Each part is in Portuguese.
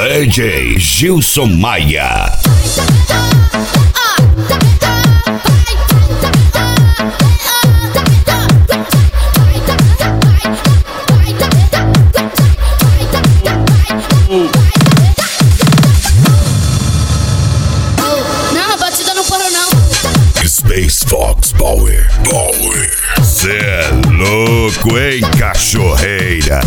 DJ Gilson Maia. Space Fox Power. Cê é louco, hein, cachorreira?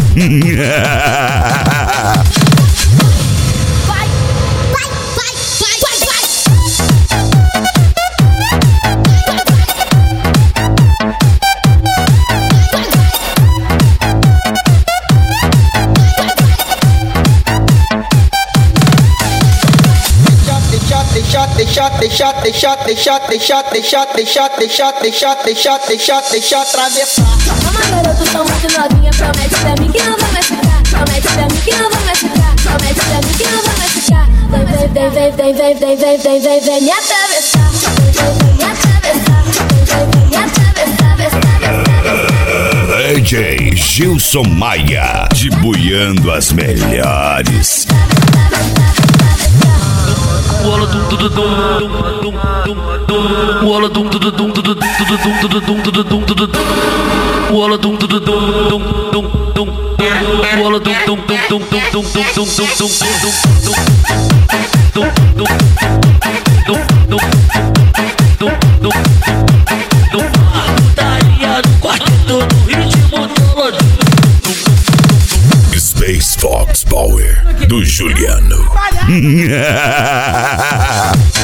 Deixa atravessar. Uma garota tão muito novinha, promete pra mim que não vai mais ficar. Promete pra mim que não vai mais ficar. Promete pra mim que não vai mais ficar. Vem me atravessar. Vem me atravessar. Vem me atravessar. DJ Gilson Maia, debuiando as melhores. Space Fox Power do Juliano.